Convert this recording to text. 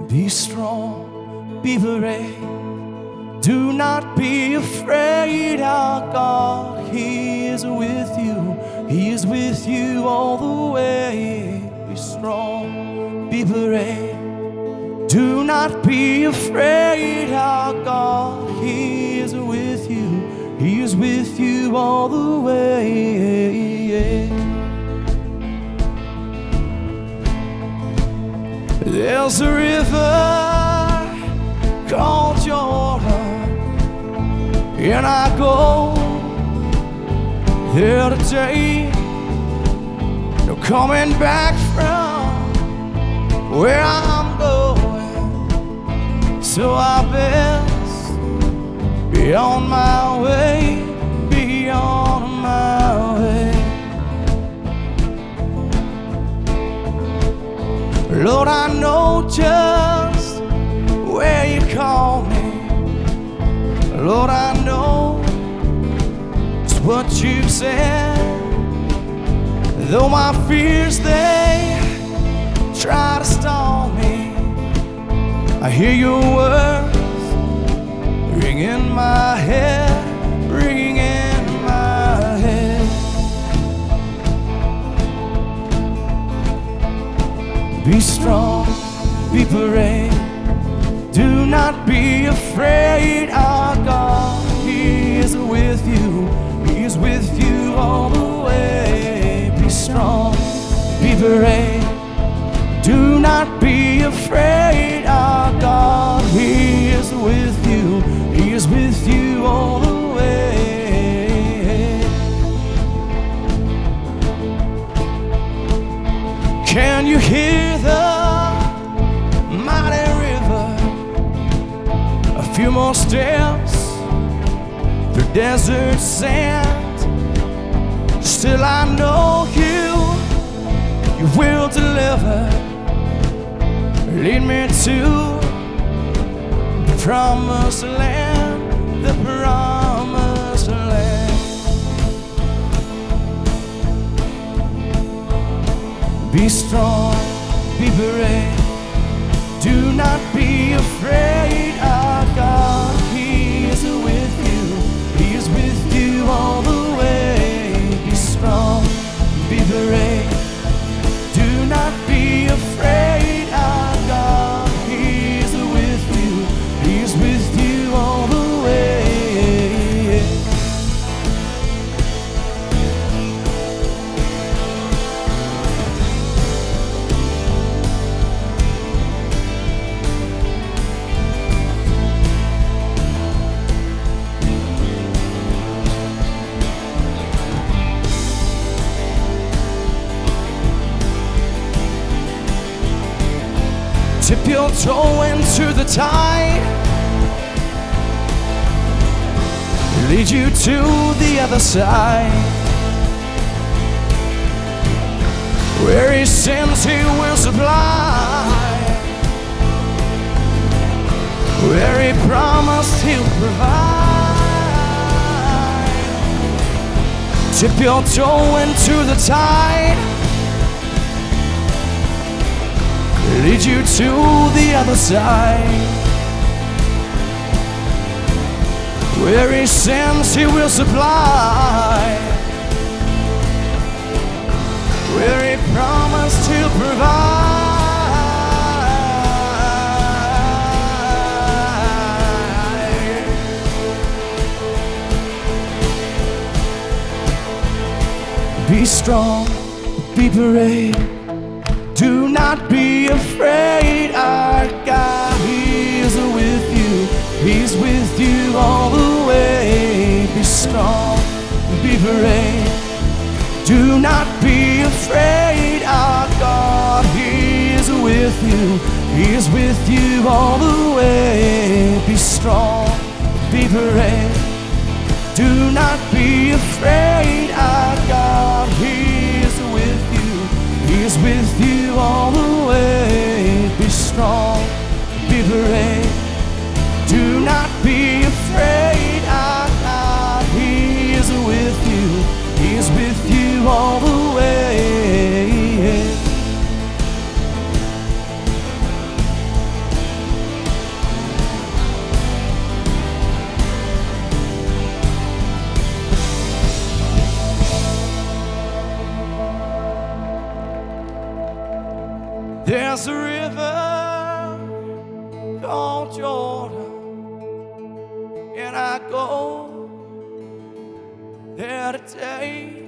Be strong, be brave. Do not be afraid. Our God, He is with you. He is with you all the way. Be strong, be brave. Do not be afraid. Our God, He is with you. He is with you all the way. There's a river called Jordan, and I go there today. No coming back from where I'm going, so I best be on my way, be on my way. Lord, I know just where you call me. Lord, I know it's what you've said. Though my fears, they try to stall me, I hear your words ring in my head, ring in my head. Be strong, be brave. Do not be afraid. Our God, He is with you. He is with you all the way. Be strong, be brave. Do not be afraid. Our God, He is with you. He is with you all the way. Can you hear the mighty river? A few more steps through desert sand. Still I know you will deliver. Lead me to the promised land, the promised land. Be strong, be brave. Do not be afraid. Our God, He is with you. He is with you all the way. Be strong, be brave. Do not be afraid. Our God, He is with you. He is with you all the way. Dip your toe into the tide, lead you to the other side. Where He sends, He will supply. Where He promised, He'll provide. Dip your toe into the tide, lead you to the other side. Where He sends, He will supply. Where He promised, He'll provide. Be strong, be brave. Do not be afraid. Our God, He is with you. He's with you all the way. Be strong, be brave. Do not be afraid. Our God, He is with you. He is with you all the way. Be strong, be brave. Do not be afraid. Our God, He is with you. He is with you all the way. Be strong, be brave. Do not be afraid. Our God, He is with you. He is with you all the way. There's a river called Jordan, and I go there today.